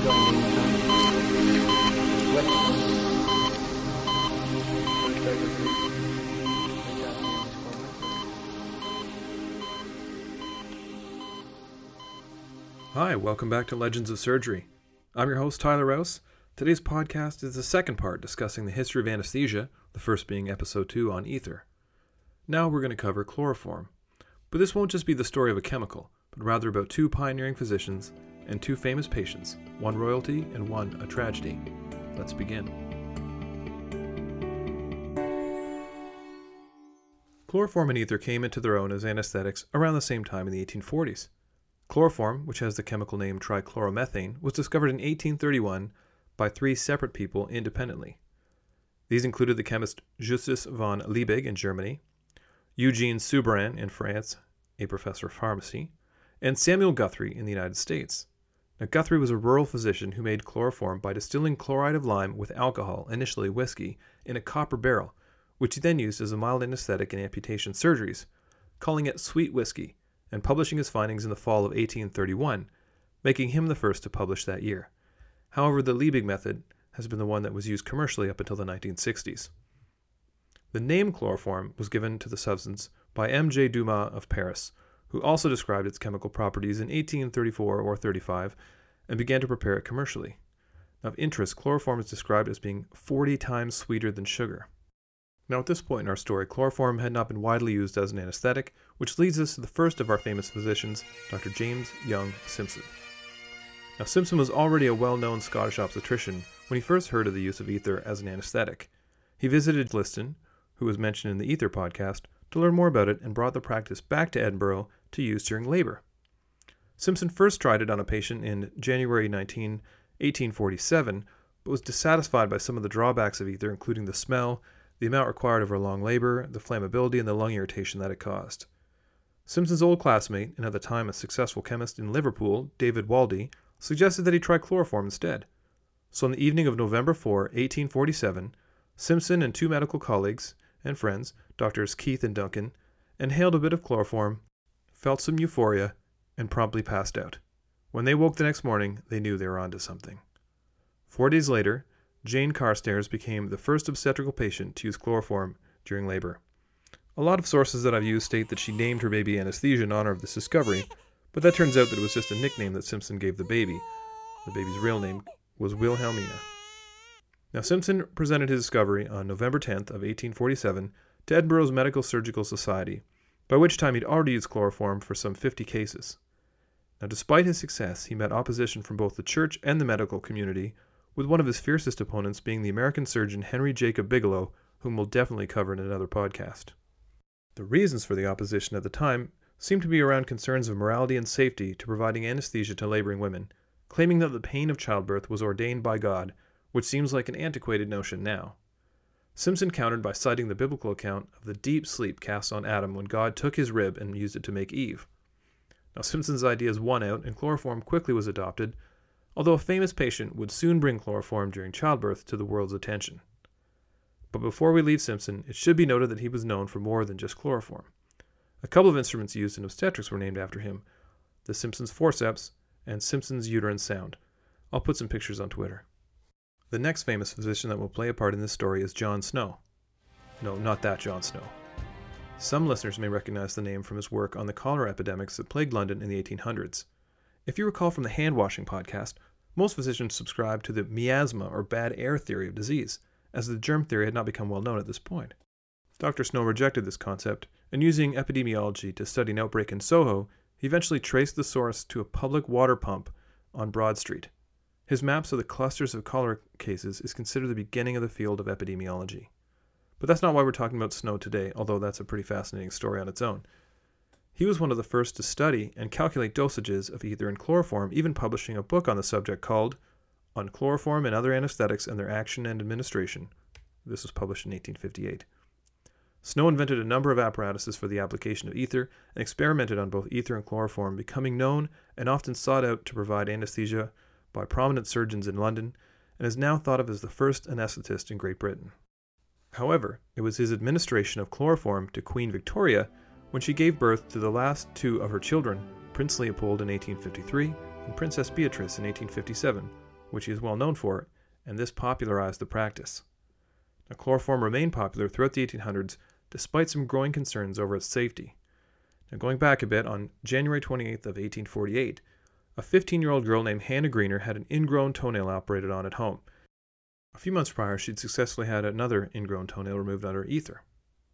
joining some Western Hi, welcome back to Legends of Surgery. I'm your host, Tyler Rouse. Today's podcast is the second part discussing the history of anesthesia, the first being episode 2 on ether. Now we're going to cover chloroform. But this won't just be the story of a chemical, but rather about two pioneering physicians and two famous patients, one royalty and one a tragedy. Let's begin. Chloroform and ether came into their own as anesthetics around the same time in the 1840s. Chloroform, which has the chemical name trichloromethane, was discovered in 1831 by three separate people independently. These included the chemist Justus von Liebig in Germany, Eugene Soubiran in France, a professor of pharmacy, and Samuel Guthrie in the United States. Now, Guthrie was a rural physician who made chloroform by distilling chloride of lime with alcohol, initially whiskey, in a copper barrel, which he then used as a mild anesthetic in amputation surgeries, calling it sweet whiskey, and publishing his findings in the fall of 1831, making him the first to publish that year. However, the Liebig method has been the one that was used commercially up until the 1960s. The name chloroform was given to the substance by M. J. Dumas of Paris, who also described its chemical properties in 1834 or 35 and began to prepare it commercially. Of interest, chloroform is described as being 40 times sweeter than sugar. Now, at this point in our story, chloroform had not been widely used as an anesthetic, which leads us to the first of our famous physicians, Dr. James Young Simpson. Now, Simpson was already a well-known Scottish obstetrician when he first heard of the use of ether as an anesthetic. He visited Liston, who was mentioned in the Ether podcast, to learn more about it and brought the practice back to Edinburgh to use during labor. Simpson first tried it on a patient in January 1847, but was dissatisfied by some of the drawbacks of ether, including the smell, the amount required over long labor, the flammability, and the lung irritation that it caused. Simpson's old classmate, and at the time a successful chemist in Liverpool, David Waldie, suggested that he try chloroform instead. So on the evening of November 4, 1847, Simpson and two medical colleagues and friends, Drs. Keith and Duncan, inhaled a bit of chloroform, felt some euphoria, and promptly passed out. When they woke the next morning, they knew they were onto something. 4 days later, Jane Carstairs became the first obstetrical patient to use chloroform during labor. A lot of sources that I've used state that she named her baby anesthesia in honor of this discovery, but that turns out that it was just a nickname that Simpson gave the baby. The baby's real name was Wilhelmina. Now, Simpson presented his discovery on November 10th of 1847 to Edinburgh's Medical Surgical Society, by which time he'd already used chloroform for some 50 cases. Now, despite his success, he met opposition from both the church and the medical community, with one of his fiercest opponents being the American surgeon Henry Jacob Bigelow, whom we'll definitely cover in another podcast. The reasons for the opposition at the time seemed to be around concerns of morality and safety to providing anesthesia to laboring women, claiming that the pain of childbirth was ordained by God, which seems like an antiquated notion now. Simpson countered by citing the biblical account of the deep sleep cast on Adam when God took his rib and used it to make Eve. Now, Simpson's ideas won out, and chloroform quickly was adopted, although a famous patient would soon bring chloroform during childbirth to the world's attention. But before we leave Simpson, it should be noted that he was known for more than just chloroform. A couple of instruments used in obstetrics were named after him, the Simpson's forceps and Simpson's uterine sound. I'll put some pictures on Twitter. The next famous physician that will play a part in this story is John Snow. No, not that John Snow. Some listeners may recognize the name from his work on the cholera epidemics that plagued London in the 1800s. If you recall from the hand-washing podcast, most physicians subscribed to the miasma or bad air theory of disease, as the germ theory had not become well known at this point. Dr. Snow rejected this concept, and using epidemiology to study an outbreak in Soho, he eventually traced the source to a public water pump on Broad Street. His maps of the clusters of cholera cases is considered the beginning of the field of epidemiology. But that's not why we're talking about Snow today, although that's a pretty fascinating story on its own. He was one of the first to study and calculate dosages of ether and chloroform, even publishing a book on the subject called On Chloroform and Other Anesthetics and Their Action and Administration. This was published in 1858. Snow invented a number of apparatuses for the application of ether and experimented on both ether and chloroform, becoming known and often sought out to provide anesthesia by prominent surgeons in London, and is now thought of as the first anesthetist in Great Britain. However, it was his administration of chloroform to Queen Victoria when she gave birth to the last two of her children, Prince Leopold in 1853 and Princess Beatrice in 1857, which he is well known for, and this popularized the practice. Now, chloroform remained popular throughout the 1800s despite some growing concerns over its safety. Now, going back a bit, on January 28th of 1848, a 15-year-old girl named Hannah Greener had an ingrown toenail operated on at home. A few months prior, she'd successfully had another ingrown toenail removed under ether.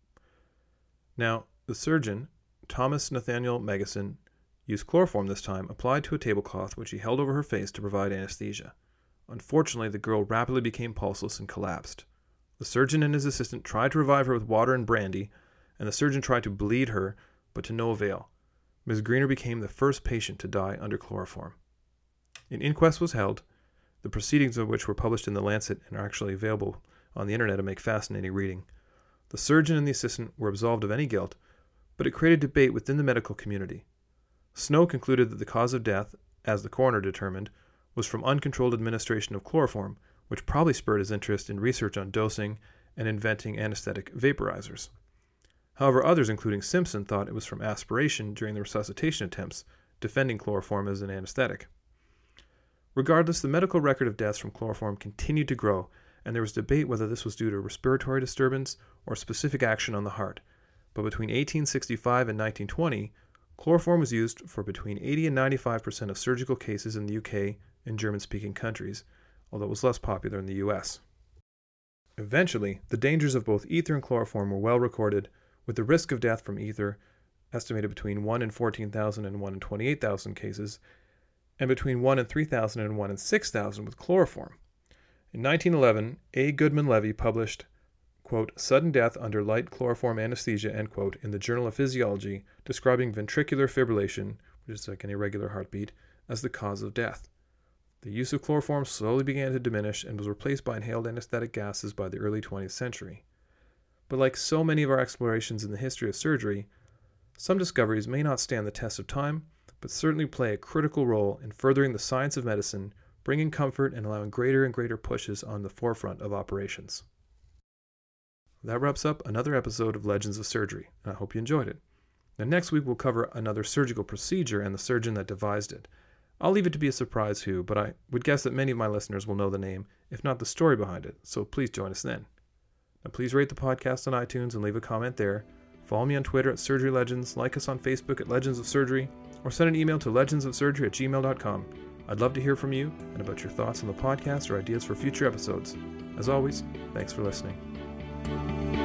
Now, the surgeon, Thomas Nathaniel Megison, used chloroform this time, applied to a tablecloth which he held over her face to provide anesthesia. Unfortunately, the girl rapidly became pulseless and collapsed. The surgeon and his assistant tried to revive her with water and brandy, and the surgeon tried to bleed her, but to no avail. Ms. Greener became the first patient to die under chloroform. An inquest was held, the proceedings of which were published in The Lancet and are actually available on the internet and make fascinating reading. The surgeon and the assistant were absolved of any guilt, but it created debate within the medical community. Snow concluded that the cause of death, as the coroner determined, was from uncontrolled administration of chloroform, which probably spurred his interest in research on dosing and inventing anesthetic vaporizers. However, others, including Simpson, thought it was from aspiration during the resuscitation attempts, defending chloroform as an anesthetic. Regardless, the medical record of deaths from chloroform continued to grow, and there was debate whether this was due to respiratory disturbance or specific action on the heart. But between 1865 and 1920, chloroform was used for between 80 and 95% of surgical cases in the UK and German-speaking countries, although it was less popular in the US. Eventually, the dangers of both ether and chloroform were well recorded, with the risk of death from ether estimated between 1 in 14,000 and 1 in 28,000 cases, and between 1 in 3,000 and 1 in 6,000 with chloroform. In 1911, A. Goodman Levy published, quote, "Sudden death under light chloroform anesthesia," end quote, in the Journal of Physiology, describing ventricular fibrillation, which is like an irregular heartbeat, as the cause of death. The use of chloroform slowly began to diminish and was replaced by inhaled anesthetic gases by the early 20th century. But like so many of our explorations in the history of surgery, some discoveries may not stand the test of time, but certainly play a critical role in furthering the science of medicine, bringing comfort and allowing greater and greater pushes on the forefront of operations. That wraps up another episode of Legends of Surgery, and I hope you enjoyed it. Now, next week we'll cover another surgical procedure and the surgeon that devised it. I'll leave it to be a surprise who, but I would guess that many of my listeners will know the name, if not the story behind it, so please join us then. Now, please rate the podcast on iTunes and leave a comment there. Follow me on Twitter at Surgery Legends, like us on Facebook at Legends of Surgery, or send an email to legendsofsurgery@gmail.com. I'd love to hear from you and about your thoughts on the podcast or ideas for future episodes. As always, thanks for listening.